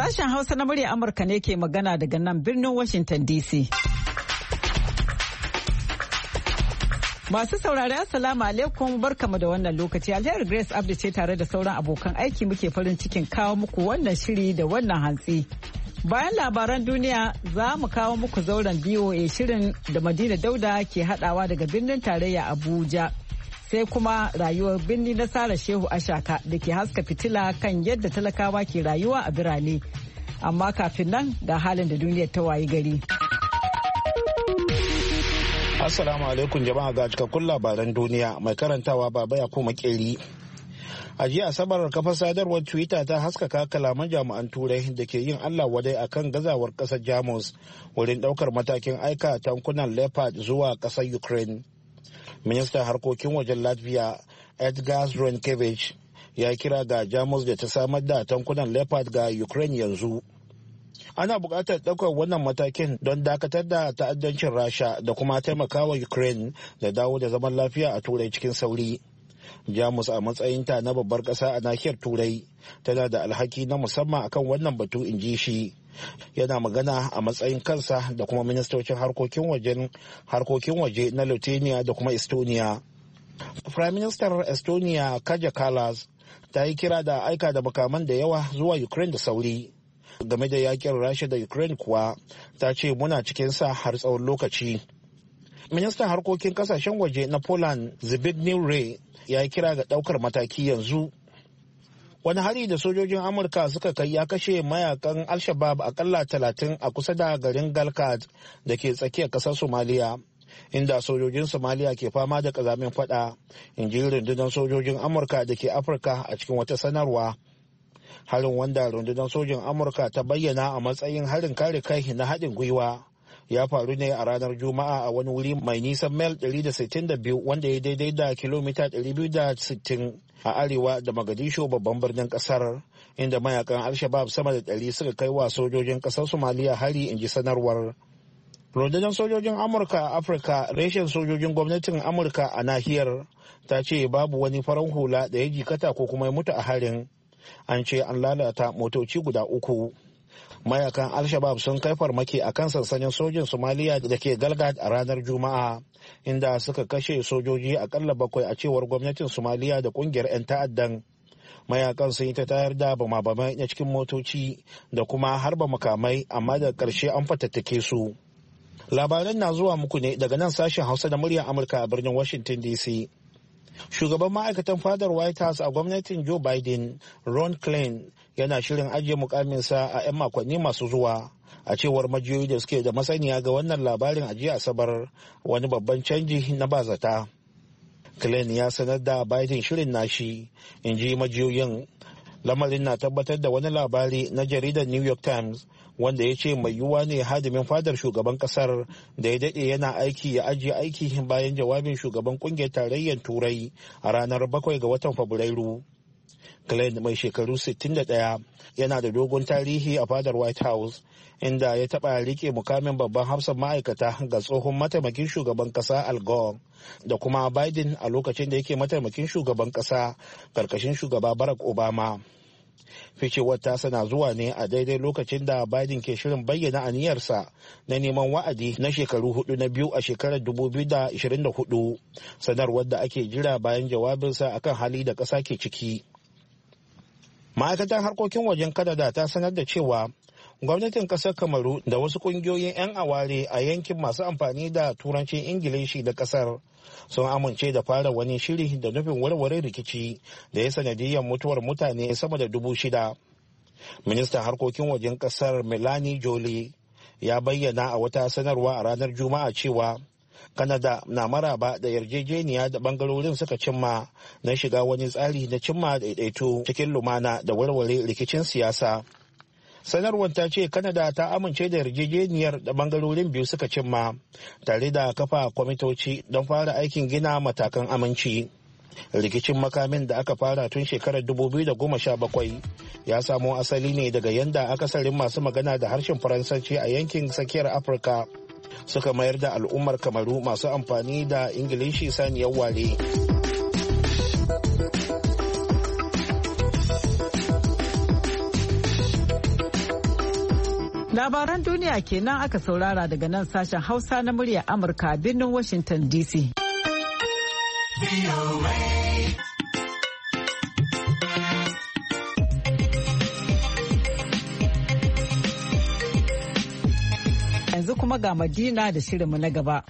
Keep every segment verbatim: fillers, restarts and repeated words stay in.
Sashen Hausa na murya Amurka ne ke magana daga nan birnin Washington D C. Masu saurari Assalamu alaikum, barkamu da wannan lokaci. Alheri Grace Abdi ce tare da sauran abokan aiki muke farin cikin kawo muku wannan shiri da wannan hantsi. Bayan labaran duniya za mu kawo muku zauren B O A shirin da Madina Dauda ke hadawa daga birnin tarayya Abuja. Sai kuma rayuwar birni na Sara Shehu Ashaka da ke haska fitila kan yadda talakawa ke rayuwa a birane. Amma kafin nan ga halin da duniyar ta wayi gari. Assalamu alaikum jama'a, ga cikakkun labaran duniya mai karantawa baba ya kuma makeri. A jiya Asabar, kafar sadarwar Twitter ta haskaka kalaman jami'an Turai da ke yin Allah wadai akan gazawar kasar Jamus wurin daukar matakin aika tankunan Leopard zuwa kasar Ukraine. Ministan harkokin wajen Latvia Edgars Rinkevich ya kira ga Jamus da ta samar da tankunan Leopard ga Ukraine yanzu. Ana buƙatar ɗaukar wannan matakin don dakatar da ta'addancin Rasha da kuma taimakawa Ukraine da dawo da zaman lafiya a Turai cikin sauri. Jamus a matsayinta na babbar ƙasa a nahiyar Turai tana da alhaki na musamman akan wannan batu, in ji shi. Yana magana a matsayin kansa da kuma ministocin harkokin wajen harkokin waje na Lithuania da kuma Estonia. Prime Minister Estonia Kaja Kallas ta yi kira da aika da makaman da yawa zuwa Ukraine da sauri. Game da yakin Rasha da Ukraine kuwa ta ce muna cikin sa har tsawon lokaci. Ministan harkokin kasashen waje na Poland Zbigniew Ray ya yi kira ga daukar mataki yanzu. Wani hari da sojojin Amurka suka kai ya kashe mayakan Al-Shabaab akalla talatin a kusa da garin Galkad da ke tsakiyar kasar Somalia, inda sojojin Somalia ke fama da kazamin fada, in ji rundunar sojojin Amurka da ke Afirka a cikin wata sanarwa. Harin, wanda rundunar sojin Amurka ta bayyana a matsayin harin kare kai na haɗin gwiwa, ya faru ne a ranar Juma'a a wani wuri mai nisan mil ɗari da sittin da biyu wanda ya daidai da kilomita ɗari biyu da sittin a arewa da Mogadishu, babban birnin kasar, inda mayakan Al-Shabaab sama da ɗari suka kai wa sojojin kasar Somaliya hari, in ji sanarwar. Rundunar sojojin Amurka a Afirka, reshen sojojin gwamnatin Amurka a nahiyar, ta ce babu wani farar hula da ya jikata ko kuma ya mutu a harin. An ce an lalata motoci guda uku. Mayakan Al-Shabaab sun kai farmaki a kan sansanin sojin Somaliya da ke Galgad a ranar Juma'a, inda suka kashe sojoji akalla bakwai a cewar gwamnatin Somaliya da kungiyar 'yan ta'addan. Mayakan sun yi ta tayar da bama-bamai na cikin motoci da kuma harba makamai, amma da ƙarshe an fatattake su. Labaran na zuwa muku ne daga nan sashen Hausa da muryar Amurka a birnin Washington D C. Shugaban ma'aikatan fadar White House a gwamnatin Joe Biden, Ron Klain, yana shirin ajiye mukaminsa a 'yan makonni masu zuwa, a cewar majiyoyi da suke da masaniya ga wannan labarin a jiya Asabar, wani babban canji na bazata. Klain ya sanar da Biden shirin nashi, in ji majiyoyin. Lamarin na tabbatar da wani labari na jaridar New York Times, wanda ya ce mai yiwuwa ne hadimin fadar shugaban kasar da ya daɗe yana aiki ya ajiye aiki bayan jawabin shugaban kungiyar tarayyar Turai a ranar bakwai ga watan Fabrairu. Glenn, mai shekaru sittin da ɗaya, yana da dogon tarihi a fadar White House, inda ya taɓa rike mukamin babban hafsan ma'aikata ga tsohon mataimakin shugaban ƙasa Al Gore da kuma Biden a lokacin da yake mataimakin shugaban ƙasa karkashin shugaba Barack Obama. Ficewar tasa na zuwa ne a daidai lokacin da Biden ke shirin bayyana aniyarsa na neman wa'adi na shekaru hudu na biyu a shekarar dubu biyu da ashirin da hudu, sanarwar da ake jira bayan jawabinsa akan hali da ƙasa ke ciki. Ma'aikatar harkokin wajen Canada ta sanar da cewa gwamnatin kasar Kamaru da wasu kungiyoyin 'yan aware a yankin masu amfani da turancin Ingilishi da kasar sun amince da fara wani shiri da nufin warware rikici da ya sanadiyyar mutuwar mutane sama da dubu shida. Ministan harkokin wajen kasar Melanie Joly ya bayyana a wata sanarwa a ranar Juma'a cewa Canada na maraba da yarjejeniya da bangarorin suka cimma na shiga wani tsari na cimma daidaito cikin lumana da warware rikicin siyasa. Sanarwar ta ce Canada ta amince da yarjejeniyar da bangarorin biyu suka cimma tare da kafa kwamitoci don fara aikin gina matakan aminci. Rikicin makamin da aka fara tun shekarar dubu biyu da goma sha bakwai ya samo asali ne daga yanda akasarin masu magana da harshen Faransanci a yankin tsakiyar Afirka suka mayar da al'ummar Kamaru masu amfani da Ingilishi saniyar ware. Labaran duniya kenan aka saurara daga nan sashen Hausa na muryar Amurka a birnin Washington D C. Yanzu kuma ga Madina da shirinmu na gaba.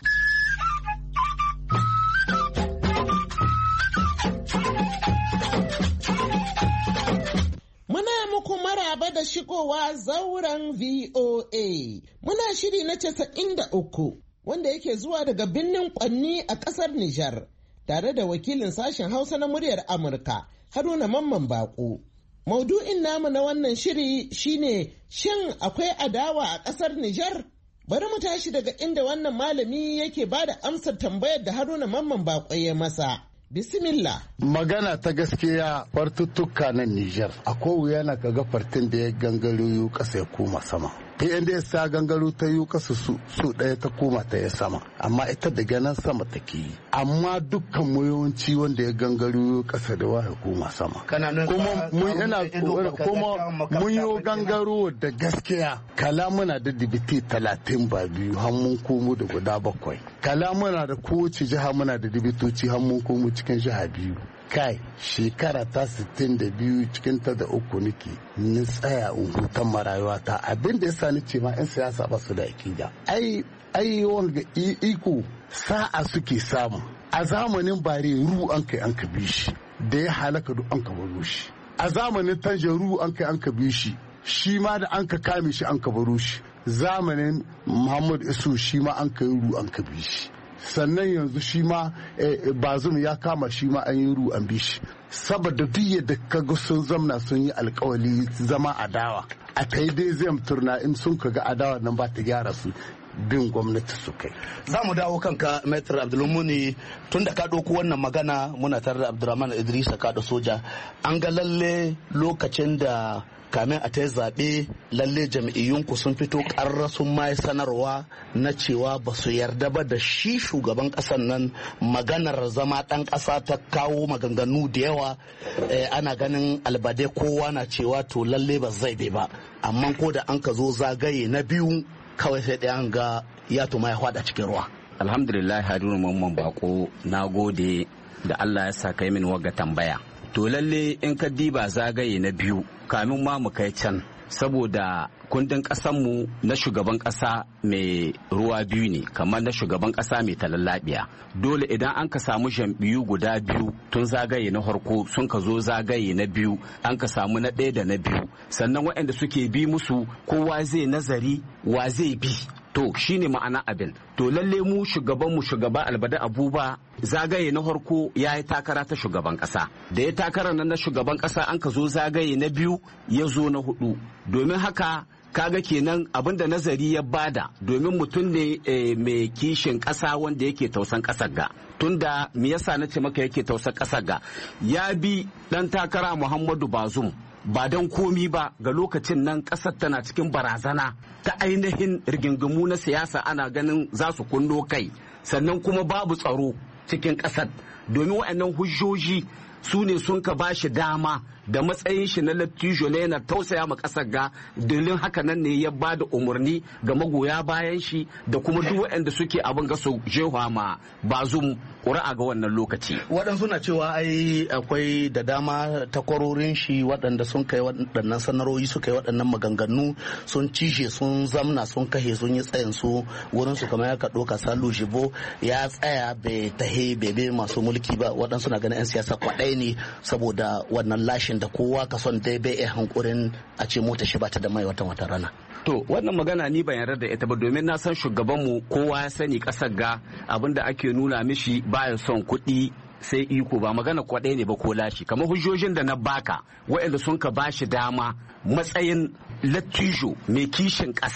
Da shigowa zauren V O A. Muna shiri na casa'in da uku wanda yake zuwa daga birnin Kwanni a ƙasar Nijar tare da wakilin sashen Hausa na muryar Amurka Haruna Mamman Bako. Maudu'in namu na wannan shiri shine shin akwai adawa a ƙasar Nijar? Bari mu tashi daga inda wannan malami yake bada amsar tambayar da Haruna Mamman Bako ya masa. Bismillah. Magana ta gaskiya fartuttuka nan Nijar. Akwai wuya na kaga fartin da ya gangaro yu kasa ya koma sama. P N D S ta gangaro ta yu kasa su su ɗaya ta koma ta ya sama. Amma ita daga nan sama take yi. Amma dukkan mu yawanci wanda ya gangaro yu kasa da wa ya koma sama. Kuma mun ina kuma mun yo gangaro da gaskiya. Kala muna da dibiti talatin ba biyu har mun komo da guda bakwai. Kala muna da kowace jiha muna da dibitoci har mun komo cikin jiha biyu. Kai shekara ta sittin da biyu cikin ta da uku nake ni tsaya in hutan marayuwa ta abin da yasa ni ce ma yan siyasa ba su da akida ai ai wanga iko sa'a suke samu a zamanin bare ru an kai an ka bi shi da ya halaka duk an ka baro shi a zamanin tanjaru an kai an ka bi shi shi ma da an ka kame shi an ka baro shi zamanin Muhammad Isu shi ma an kai ru an ka bi shi sannan yanzu shi ma bazum ya kama shi ma an yi ru an bi shi saboda duk yadda kaga sun zamna sun yi alkawali zama adawa a kai dai zai turna in sun kaga adawa nan ba ta gyara su bin gwamnati su kai. Za mu dawo kanka Maitre Abdulmuni tun da ka ɗauko wannan magana muna tare da Abdurrahman Idrisa Kado Soja an ga lalle lokacin da kamin a ta yi zaɓe lalle jam'iyyunku sun fito ƙarra sun ma sanarwa na cewa ba su yarda ba da shi shugaban ƙasar nan maganar zama ɗan ƙasa ta kawo maganganu da yawa ana ganin albade kowa na cewa to lalle ba zai bai ba amma ko da an ka zo zagaye na biyu kawai sai ɗaya an ga ya tuma ya faɗa cikin ruwa. Alhamdulillah Haruna Mamman Bako na gode da Allah ya sa kai min wagga tambaya. To lalle in ka diba zagaye na biyu kamin ma mu kai can saboda kundin mu na shugaban ƙasa mai ruwa biyu ne kamar na shugaban ƙasa mai talallabiya dole idan an ka samu jam'iyyu guda biyu tun zagaye na farko sun ka zo zagaye na biyu an ka samu na ɗaya da na biyu sannan waɗanda suke bi musu kowa zai nazari wa zai bi to shine ma'ana abin to lalle mu shugaban mu shugaba Albada Abuba zagaye na farko ya yi takara ta shugaban kasa da ya takara nan na shugaban kasa an ka zo zagaye na biyu ya zo na hudu domin haka kaga kenan abinda nazari ya bada domin mutum ne mai kishin kasa wanda yake tausan kasar ga tunda me yasa na ce maka yake tausan kasar ga ya bi dan takara Muhammadu Bazum ba don komi ba ga lokacin nan kasar tana cikin barazana ta ainihin rigingimu na siyasa ana ganin za su kunno kai sannan kuma babu tsaro cikin kasar domin waɗannan hujjoji su ne sun ka ba shi dama da matsayin shi na lattijo ne yana tausaya ma kasar ga dalilin haka nan ne ya ba da umarni ga magoya bayan shi da kuma duk waɗanda suke abin ga su jewa ma Bazum ƙuri'a ga wannan lokaci. Waɗansu na cewa ai akwai da dama takwarorin shi waɗanda sun kai waɗannan sanarori suka yi waɗannan maganganu sun cishe sun zamna sun kashe sun yi tsayin su wurin su kamar yaka ɗoka Salu Jibo ya tsaya bai tahe bebe masu mulki ba waɗansu na ganin 'yan siyasa kwaɗai ne saboda wannan lashin da kowa ka son dai bai iya hankurin a ce mota shi bata da mai wata wata rana. To wannan magana ni ban yarda da ita ba domin na san shugabanmu kowa ya sani kasar ga abinda ake nuna mishi baya son kuɗi sai iko ba magana kwaɗai ne ba ko lashi kamar hujjojin da na baka waɗanda sun ka bashi dama matsayin lattijo mai kishin ƙasa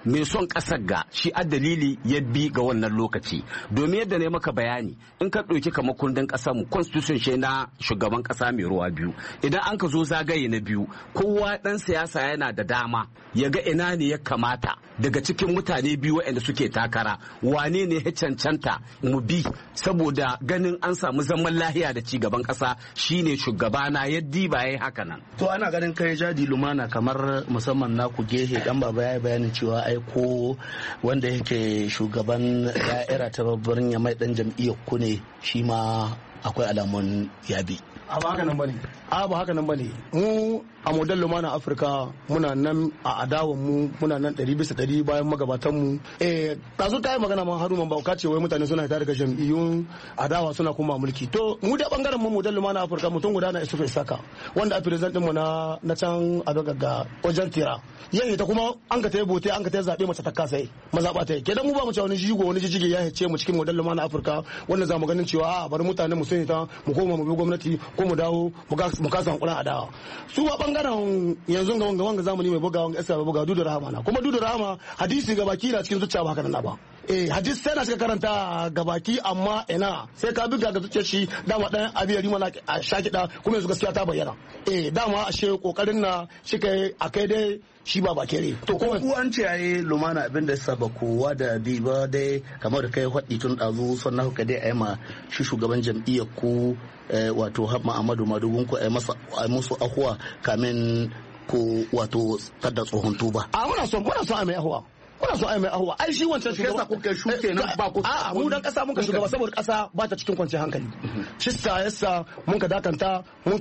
mai son ƙasar ga shi a dalili ya bi ga wannan lokaci. Domin yadda ne maka bayani in ka ɗauki kamar kundin ƙasar mu constitution shi na shugaban ƙasa mai ruwa biyu, idan an ka zo zagaye na biyu kowa ɗan siyasa yana da dama ya ga ina ne ya kamata daga cikin mutane biyu waɗanda suke takara wane ne ya cancanta mu bi saboda ganin an samu zaman lahiya da ci gaban ƙasa shine shugabana ya diba yayi haka nan. To ana ganin kai Jadi Lumana kamar musamman na ku gehe dan baba ya bayanin cewa ai ko wanda yake shugaban da'ira ta babban Yamai dan jam'iyyar ku ne shi ma akwai alamun yabi. A ba haka nan bane. A ba haka nan bane. Mu a model Lumana Afirka muna nan a adawan mu muna nan ɗari bisa ɗari bayan magabatan mu. Eh ɗazu ta yi magana ma Haruna Bauka ce wai mutane suna fita daga jam'iyyun adawa suna kuma mulki. To mu da bangaren mu model Lumana Afirka mutum guda na Isufu Isaka wanda a president din mu na na can a daga wajen tira. Yayi ta kuma an ka tayi bote an ka tayi zabe mace ta kasa mazaba ta yi. Kedan mu ba mu ce wani jigo wani jijige ya hice mu cikin model Lumana Afirka wanda za mu ganin cewa a bari mutanen mu sun ta mu koma mu bi gwamnati ko mu dawo mu kasa hankulan adawa. Su ba bangaren yanzu ga wanga wanga zamani mai buga wanga iska mai buga Dudu Rahama na kuma Dudu Rahama hadisi ga baki na cikin zuciya ba haka nan ba. Eh hadisi sai na cika karanta ga baki amma ina sai ka buga ga zuciyar shi dama dan abiyari mana a shakida kuma yanzu gaskiya ta bayyana. Eh dama ashe kokarin na shi kai akai dai shi ba ba kere. To kuma ku an ce yayi Lumana abin da saba kowa da bi ba dai kamar da kai hadi tun dazu sannan ka dai ayi ma shi shugaban jam'iyyar ku wato Hamma Ahmadu Madugun ku ayi masa musu ahuwa kamin ko wato kada tsohon tuba. A muna son muna son a mai ahuwa. Kuna so ai mai ahuwa ai shi wancan shugaba kuka shuke nan ba ku a mu dan kasa mun ka shugaba saboda kasa ba ta cikin kwanciyar hankali shi sa yasa mun ka dakanta mun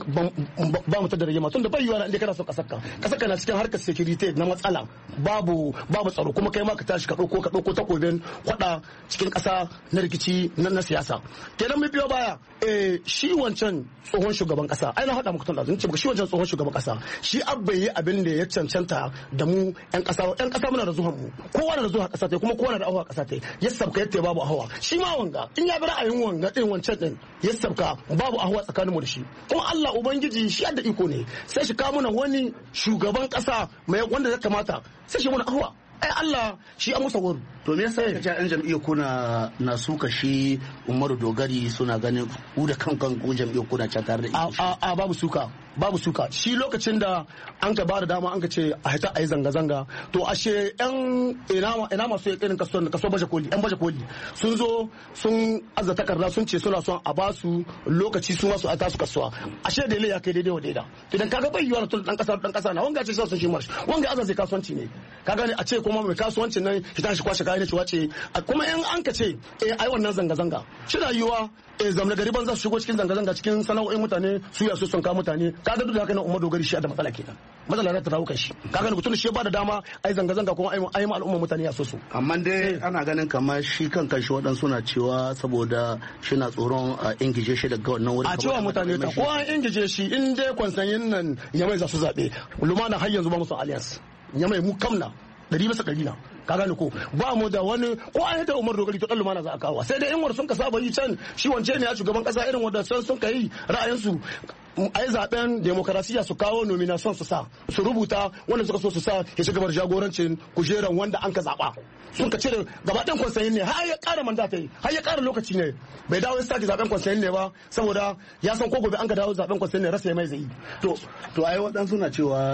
ba mu ta da rigima tunda bai yiwa inda kana son kasar ka kasar ka na cikin harkar security na matsala babu babu tsaro kuma kai ma ka tashi ka dauko ka dauko takobin kwada cikin kasa na rikici na siyasa kenan mu biyo baya eh shi wancan tsohon shugaban kasa ai na hada muku tun da ce shi wancan tsohon shugaban kasa shi abba yi abin da ya cancanta da mu yan kasa yan kasa muna da zuhan mu kowa na da zuwa kasa ta kuma kowa na da ahuwa kasa ta ya sabka yadda babu ahuwa shi ma wanga in ya bi ra'ayin wanga din wancan din ya sabka babu ahuwa tsakaninmu da shi kuma Allah ubangiji shi da iko ne sai shi kawo mana wani shugaban kasa mai wanda ya kamata sai shi mana ahuwa ai Allah shi an musa wuri. To me yasa kace yan jam'iyyar kuna na suka shi Umaru Dogari suna ganin ku da kankan ku jam'iyyar kuna can tare da a a babu suka babu suka shi lokacin da an ka bada dama an ka ce a hita ayi zanga zanga to ashe yan ina ina masu irin kaso kaso baje koli yan baje koli sun zo sun azza takarda sun ce suna son a ba su lokaci su masu a tasu kasuwa ashe da ya kai daidai wa daida to dan kaga bai yiwa tun dan kasa dan kasa na wanga ce sun shi marsh wanga azza zai kasuwanci ne kaga ne a ce kuma mai kasuwancin nan shi tashi kwashe kayan cewa ce kuma in an ka ce eh ai wannan zanga zanga shi rayuwa eh zamna gari ban za su shigo cikin zanga zanga cikin sana'o'in mutane su ya so son ka mutane kaga duk da haka nan Umar Dogari shi da matsala kenan matsala za ta dawo kan shi kaga ne mutum shi ba da dama ai zanga zanga kuma ai ma al'umma mutane ya so su amma dai ana ganin kamar shi kan kanshi waɗansu na cewa saboda shi na tsoron a ingije shi daga wannan wurin a cewa mutane ta ko an ingije shi in dai kwansanyin nan ya mai za su zabe Lumana har yanzu ba mu son alliance ya mai mu kamna dari bisa dari na ka gane ko ba mu da wani ko an yadda Umar Dogari to dan Lumana za a kawo sai dai in war sun ka saba yi can shi wance ne ya shugaban kasa irin wanda sun sun kai ra'ayinsu ai zaben demokarasiya su kawo nomination su sa su rubuta wanda suka so su sa ya shiga bar jagorancin kujeran wanda an ka zaba sun ka cire gaba ɗan kwansayin ne har ya ƙara mandata yi har ya ƙara lokaci ne bai dawo ya sake zaben kwansayin ne ba saboda ya san ko gobe an ka dawo zaben kwansayin ne rasa ya mai zai to to ai waɗansu na cewa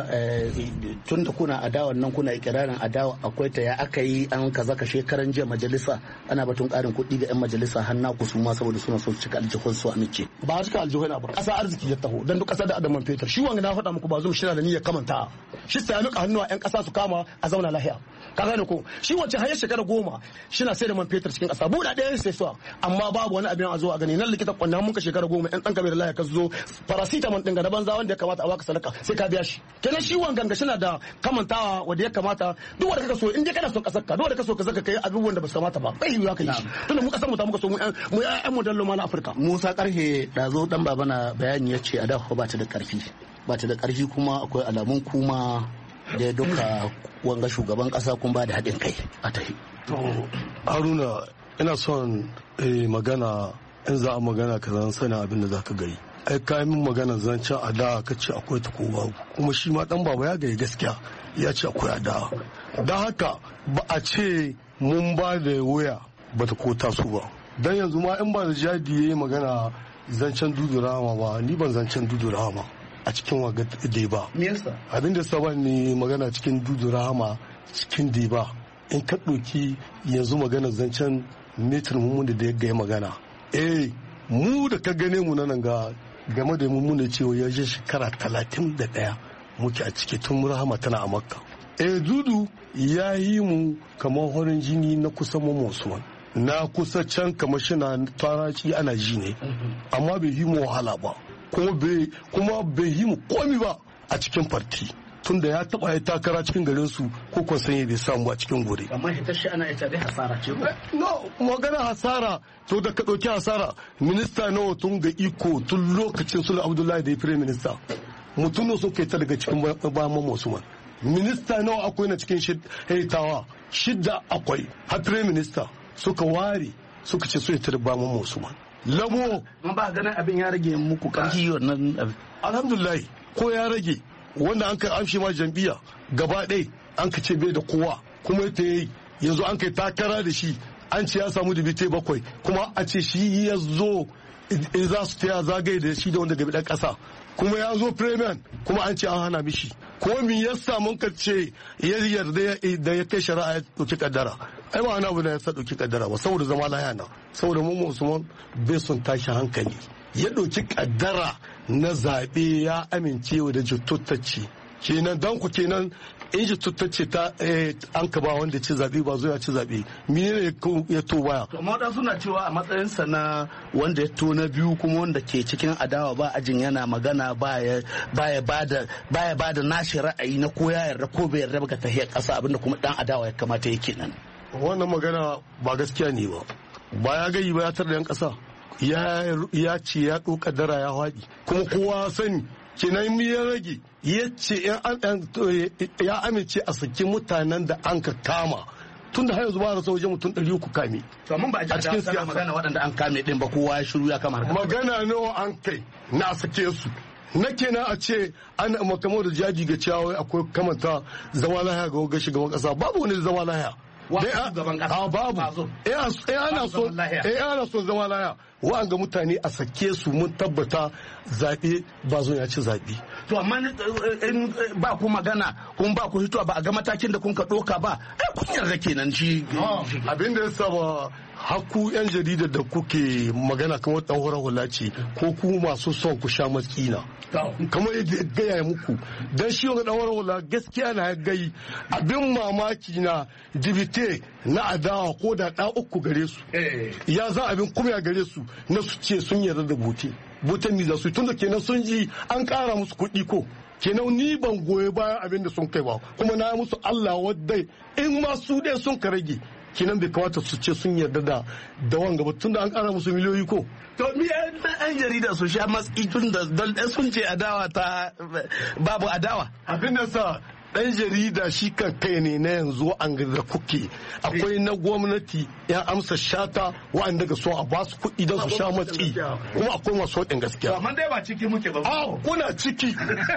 tun da kuna adawa nan kuna ikirarin adawa akwai ta ya aka yi an kaza ka shekaran jiya majalisa ana batun ƙarin kuɗi ga 'yan majalisa har na kusu ma saboda suna so cika aljihun su amince ba cika aljihun ba ƙasa arziki ya taho dan duk ƙasa da adaman fetur shi wanga na faɗa muku ba zum shi na da niyyar kamanta shi sai ya mika hannuwa 'yan ƙasa su kama a zauna lahiya ka gane ko shi wacce har ya shekara goma shi na sai da man fetur cikin ƙasa buɗa ɗaya sai suwa amma babu wani abin a zo a gani nan likita kwanna mun ka shekara goma 'yan ɗan kabe da lahiya ka zo paracetamol ɗin ga na banza wanda ya kamata a baka sadaka sai ka biya shi kenan shi wangan ga shi na da kamantawa wanda ya kamata duk wanda kaka so in dai kana son ƙasar ka duk wanda ka so ka zaka kai abubuwan da ba su kamata ba bai yiwuwa ka yi shi tunda mu ƙasar mu ta muka so mu mu ƴan mu dallo ma na Afirka. Musa Karhe da zo dan baba na bayani ya ce a da ba ta da ƙarfi ba ta da ƙarfi kuma akwai alamun kuma da duka wanga shugaban kasa kun ba da haɗin kai a tahi. To Haruna ina son magana in za a magana ka zan sani abin da za ka gari. Ai ka min magana zancen a da ka ce akwai ta kowa kuma shi ma dan baba ya gari gaskiya ya ce akwai a da don haka ba a ce mun ba da waya ba ta ko taso ba don yanzu ma in ba da jadi ya yi magana zancen dudu rahama ba ni ban zancen dudu rahama a cikin waga deba abin da saba ne magana cikin dudu rahama cikin deba in ka ɗauki yanzu magana zancen metin mummuni da ya gaya magana eh mu da ka gane mu nan ga game da mummuni cewa ya je shekara talatin da ɗaya muke a ciki tun rahama tana a makka eh dudu ya yi mu kamar horin jini na kusa mu Usman na kusa can kamar shi na taraci ana ji ne amma bai yi mu wahala ba kuma bai yi mu komi ba a cikin farti tunda ya taba ya takara cikin garin su ko kon sanye bai samu a cikin gore amma ita shi ana ita dai hasara ce no magana hasara to da ka dauki hasara minista nawa tun ga iko tun lokacin Sule Abdullahi da ya prime minister mutum sun kai ta daga cikin bayan Mamman Usman minista nawa akwai na cikin haitawa shidda akwai har prime minister suka ware suka ce su ya tarba Mamman Usman lamo mun ba ganin abin ya rage muku karfi wannan alhamdulillah ko ya rage wanda an kai amshi ma jam'iyya gaba ɗaya an ka ce bai da kowa kuma ta yi yanzu an kai takara da shi an ce ya samu dubite bakwai kuma a ce shi ya zo in za su taya zagaye da shi da wanda gabi ɗan ƙasa kuma ya zo premier kuma an ce an hana mishi ko min ya samu ka ce ya yarda da ya kai shari'a ya ɗauki kaddara ai ba wani abu da ya sa ɗauki kaddara ba saboda zama laya na saboda mu Usman bai son tashi hankali ya ɗauki kaddara na zaɓe ya amince da jituttacce kenan dan ku kenan in jituttacce ta an ka ba wanda ci zaɓe ba zo ya ci zaɓe mene ne ya to baya amma wadan suna cewa a matsayinsa na wanda ya to na biyu kuma wanda ke cikin adawa ba ajin yana magana baya baya bada baya bada nashi ra'ayi na ko ya yarda ko bai yarda ba ga tahiyar ƙasa abinda kuma dan adawa ya kamata yake nan wannan magana ba gaskiya ne ba ba ya gayi ba ya tar da yan ƙasa ya ce ya ɗauka dara ya haɗi kuma kowa sani kenan mi ya rage ya ce ya amince a saki mutanen da an ka kama tun da har yanzu ba rasa wajen mutum ɗari uku kame a cikin siyasa magana waɗanda an kame ɗin ba kowa ya shiru ya kama magana nawa an kai na sake su na kenan a ce an makamau da jaji ga cewa akwai kamanta zama lahiya ga wajen shugaban ƙasa babu wani zama lahiya a babu eh ana so eh ana so zama laya wa'anga mutane a sake su mun tabbata zaɓe ba zo ya ci zaɓe. To amma in ba ku magana kun ba ku hito ba a ga matakin da kun ka ɗoka ba ai kun yarda kenan shi. Abin da ya saba haku yan jaridar da kuke magana kamar ɗan horar hula ce ko ku masu son ku sha matsina. Kamar yadda gaya muku dan shi wani ɗan horar hula gaskiya na gai abin mamaki na dibite na adawa ko da ɗa uku gare su. Ya za abin kuma ya gare su na su ce sun yarda da bote boten ni za su tunda kenan sun ji an kara musu kuɗi ko kenan ni ban goyi bayan abin da sun kai ba kuma na musu Allah wadai in ma su dai sun ka rage kenan bai kamata su ce sun yarda da da wanga ba tunda an kara musu miliyoyi ko to mi an jarida su sha matsi tun da sun ce adawa ta babu adawa abin da sa dan jarida shi kan kai ne na yanzu an da kuke akwai na gwamnati ya amsa shata wa'anda ga so a ba su kuɗi don su sha matsi kuma akwai masu waɗin gaskiya amma dai ba ciki muke ba a kuna ciki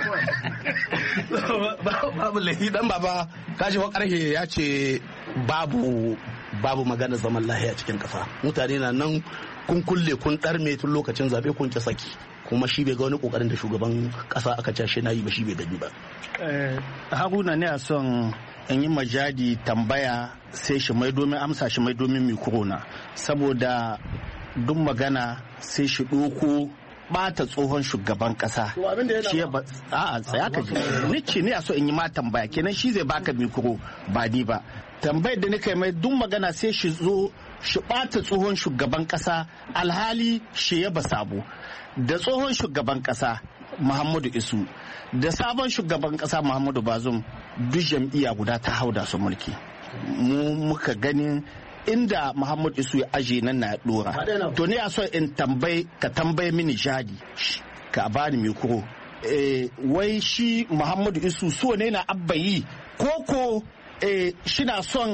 babu lahi dan baba kaji wa karhe ya ce babu babu magana zaman lahiya cikin kasa mutane na nan kun kulle kun ɗarme tun lokacin zabe kun ki saki kuma shi bai ga wani kokarin da shugaban kasa aka cashe na yi ba shi bai gani ba. Haruna ne a son in yi majadi tambaya sai shi mai domin amsa shi mai domin mikrona saboda duk magana sai shi ɗoko bata tsohon shugaban kasa. Shi ya ba a'a tsaya ka ji. Ni ce ne a so in yi ma tambaya kenan shi zai baka mikro ba ni ba. Tambayar da nika mai duk magana sai shi zo shi bata tsohon shugaban kasa alhali shi ya ba sabo. Da tsohon shugaban kasa Muhammadu Isu da sabon shugaban kasa Muhammadu Bazum duk jam'iyya guda ta hauda su mulki mu muka ganin inda Muhammadu Isu ya aje nan na dora to ne a so in tambaye ka tambaye mini jadi ka bani mikro eh wai shi Muhammadu Isu so ne na abbayi koko eh shi na son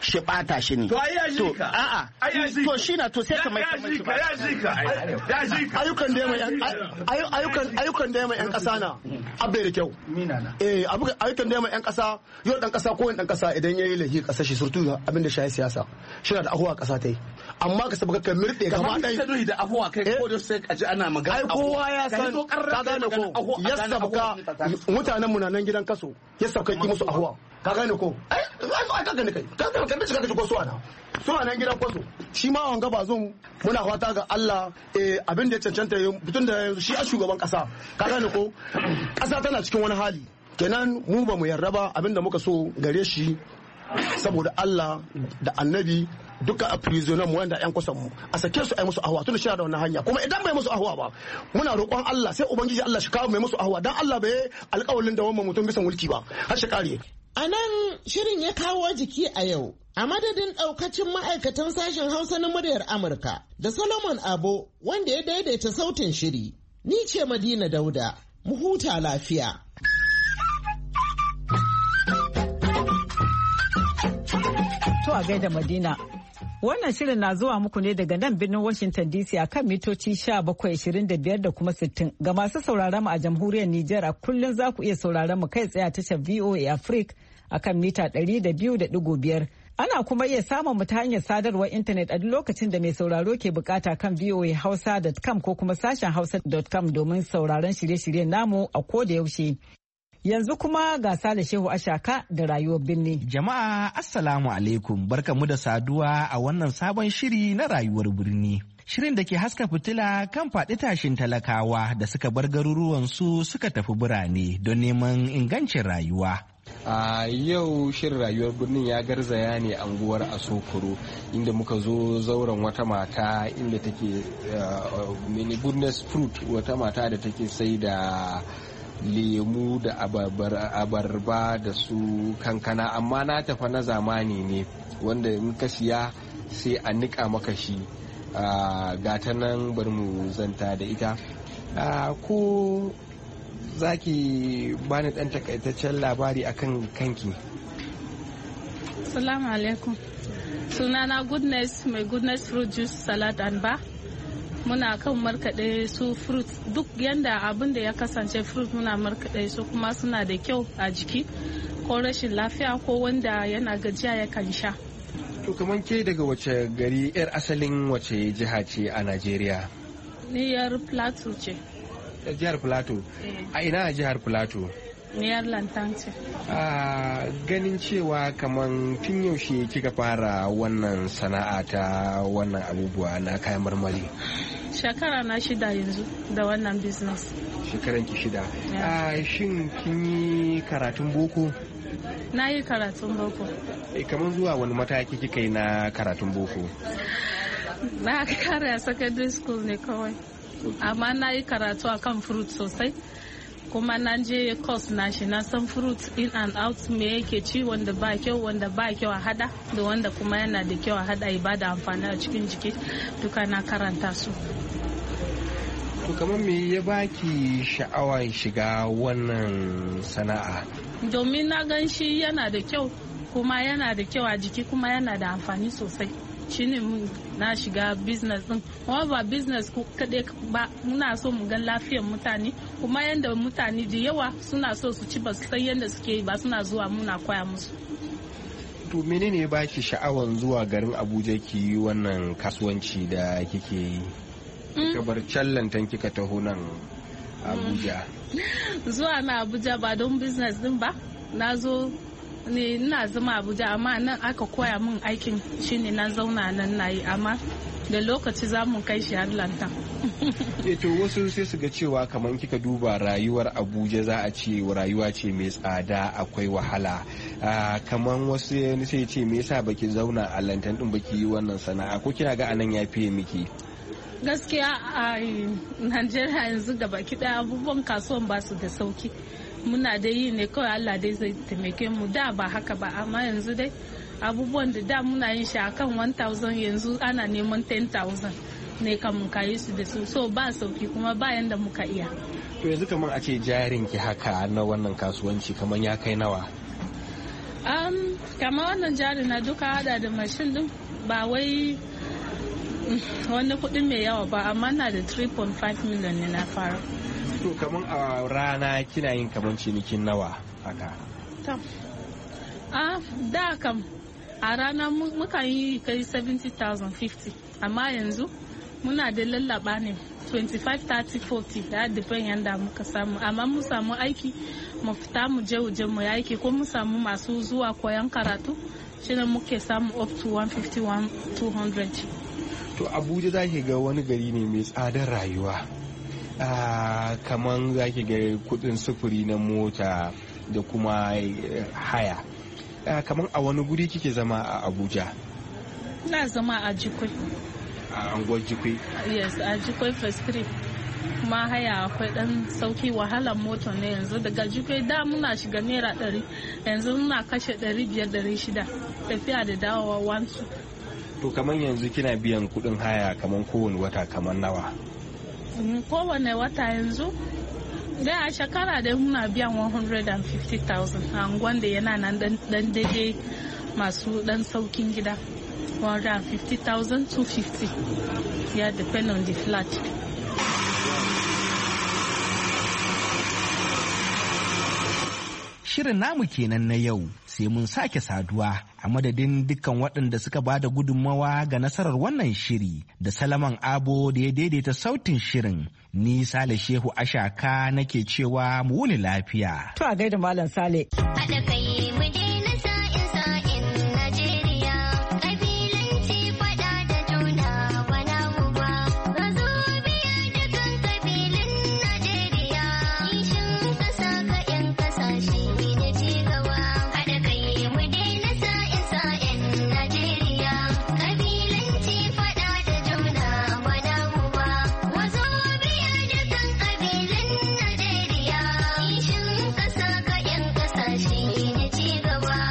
shi bata shi ne to ai ya ji ka a'a to shi na to sai ka mai ya ji ka ya ji ka ya ji ka ayyukan da mai ayyukan ayyukan da mai yan kasa na abai da kyau eh ayyukan da mai yan kasa yau dan kasa ko dan kasa idan yayi lahi kasa shi surtu abin da shi siyasa shi na da ahuwa kasa tai amma ka sabaka ka mirde gaba dai kamar da ahuwa kai ko da sai ka ji ana magana ai kowa ya san ka gane ko ya sabaka mutanen mu na nan gidan kaso ya sabaka ki musu ahuwa ka gane ko ai ka gane kai ka gane kai ka ji ko su ana su nan gidan kwaso shi ma wanga bazum muna fata ga Allah eh abin da ya cancanta tun da shi a shugaban kasa ka gane ko kasa tana cikin wani hali kenan mu ba mu yarda ba abin da muka so gare shi saboda Allah da annabi duka a prisoner mu wanda yan kusan mu a sake su ai musu ahwa tun shi da wannan hanya kuma idan bai musu ahwa ba muna roƙon Allah sai ubangiji Allah shi kawo mai musu ahwa dan Allah bai alƙawalin da wannan mutum bisa mulki ba har shi kare. A nan shirin ya kawo jiki a yau a madadin ɗaukacin ma'aikatan sashen Hausa na muryar Amurka da Solomon Abo wanda ya daidaita sautin shiri. Ni ce Madina Dauda, mu huta lafiya. To a gaida Madina. Wannan shirin na zuwa muku ne daga nan birnin Washington D C a kan mitoci sha bakwai ashirin da biyar da kuma sittin. Ga masu sauraron mu a jamhuriyar Nijar a kullum za ku iya sauraron mu kai tsaye a tashar V O A Africa a kan mita ɗari da biyu da ɗigo biyar. Ana kuma iya samun mu ta hanyar sadarwar intanet a duk lokacin da mai sauraro ke bukata kan v o a hausa dot com ko kuma sashen hausa dot com domin sauraron shirye-shiryen namu a ko da yaushe. Yanzu kuma ga Sale Shehu Ashaka da rayuwar birni. Jama'a Assalamu alaikum, barkamu da saduwa a wannan sabon shiri na rayuwar birni. Shirin da ke haska fitila kan faɗi tashin talakawa da suka bar garuruwansu suka tafi birane don neman ingancin rayuwa. A yau shirin rayuwar birnin ya garzaya ne anguwar Asokoro inda muka zo zauren wata mata inda take mini goodness fruit, wata mata da take sai da lemu da abarba da su kankana, amma na tafa na zamani ne wanda in ka siya sai a nika maka shi. Gata nan bari mu zanta da ita. Ko za ki bani dan takaitaccen labari akan kanki? Assalamu alaikum, sunana goodness mai goodness fruit juice salad and bar. Muna kan markaɗe su fruit duk yanda abin da ya kasance fruit muna markaɗe su kuma suna da kyau a jiki ko rashin lafiya ko wanda yana gajiya ya kan sha. To kamar ke daga wace gari, yar asalin wace jiha ce a Najeriya? Ni yar Plateau ce. Jihar Plateau? A ina a jihar Plateau? Niyar Lantan ce. A ganin cewa kamar tun yaushe kika fara wannan sana'a ta wannan abubuwa na kayan marmari? Shekara na shida yanzu da wannan business. Shekaran ki shida. A shin kin yi karatun boko? Na yi karatun boko. E, kamar zuwa wani mataki kika yi na karatun boko? Na kare a secondary school ne kawai. Amma na yi karatu a kan fruit sosai. Kuma na je course na shi na san fruit in and out me yake ci, wanda ba kyau wanda ba kyau a hada da wanda kuma yana da kyau a hada ya bada amfani a cikin jiki, duka na karanta su. To kamar me ya baki sha'awar shiga wannan sana'a? Domin na gan shi yana da kyau kuma yana da kyau a jiki kuma yana da amfani sosai. Shine na shiga business din, kuma ba business kaɗai ba, muna so mu ga lafiyar mutane kuma yanda mutane da yawa suna so su ci ba su san yanda suke yi ba, suna zuwa muna koya musu. To menene ya baki sha'awar zuwa garin Abuja ki yi wannan kasuwanci da kike yi? Kika bar can lantan kika taho nan Abuja. Zuwa na Abuja ba don business din ba, na zo ne ina zama Abuja amma nan aka koya min aikin, shine na zauna nan nayi, amma da lokaci za mu kai shi har lantan. To wasu sai su ga cewa kamar kika duba rayuwar Abuja za a ce rayuwa ce mai tsada, akwai wahala. Kamar wasu sai ce me yasa baki zauna a lantan din baki yi wannan sana'a, ko kina ga anan ya fiye miki? Gaskiya a Najeriya yanzu gaba kiɗa abubuwan kasuwan ba su da sauki. Muna da yi ne kawai, Allah dai zai taimake mu. Da ba haka ba, amma yanzu dai abubuwan da da muna yin shi akan one thousand yanzu ana neman ten thousand ne kamun kayi su da su, so ba sauki kuma ba yanda muka iya. To yanzu kamar a ce jarin ki haka na wannan kasuwanci kamar ya kai nawa? Um, kama wannan jari na duka hada da mashin din ba wai wani kudin mai yawa ba, amma na da three point five million ne na fara. To kaman a rana kina yin kaman cinikin nawa haka? To, a da kam a rana muka yi kai seventy thousand fifty, amma yanzu muna da lallaba ne twenty-five thirty forty, ya depend yanda muka samu, amma mu samu aiki mu fita mu je waje mu aiki ko mu samu masu zuwa koyan karatu shine muke samu up to one fifty two hundred. To Abuja zaki ga wani gari ne mai tsadar rayuwa, ah, kaman zaki ga kudin sufuri na mota da kuma haya, ah, kaman a wani guri kike zama a Abuja? Na zama a Jikoi. A anguwar Jikoi? Yes, a Jikoi first street. Kuma haya akwai dan sauki, wahalar mota ne yanzu daga Jikoi da muna shiga naira ɗari, yanzu muna kashe ɗari biyar ɗari shida tafiya da dawowa wansu. To kaman yanzu kina biyan kudin haya kaman kowane wata kaman nawa? Kowane wata yanzu da a shekara da muna biyan one hundred fifty thousand a anguwan da yana nan dan daidai masu dan saukin gida. one hundred fifty thousand to fifty, yeah, depend on the flat. Shirin namu kenan na yau, sai mun sake saduwa a madadin dukkan waɗanda suka ba da gudunmawa ga nasarar wannan shiri da Salaman Abo da ya daidaita sautin shirin. Ni Sale Shehu Ashaka nake cewa mu wuni lafiya. To a gaida Malam Sale. Haɗa kai mu daina sa'in sa'in Najeriya, ƙabilanci faɗa da juna bana guba. Razo biya dukan ƙabilun Najeriya, kishin ƙasa ga 'yan ƙasashe na ci gaba. Haɗa kai mu daina sa'in sa'in Najeriya, ƙabilanci faɗa da juna bana guba. Wazo biya dukan ƙabilun Najeriya, kishin ƙasa ga 'yan ƙasashe na ci gaba.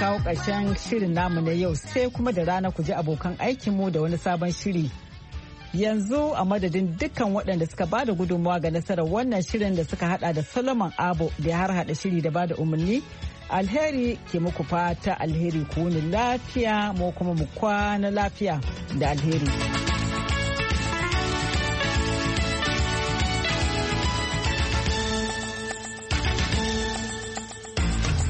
kawo ƙarshen shirin namu na yau sai kuma da rana ku ji abokan aikinmu da wani sabon shiri. Yanzu a madadin dukkan waɗanda suka ba da gudunmawa ga nasarar wannan shirin da suka hada da Solomon Abo da ya har hada shiri da ba da umarni. Alheri ke muku fata alheri ku wuni lafiya mu kuma mu kwana lafiya da alheri.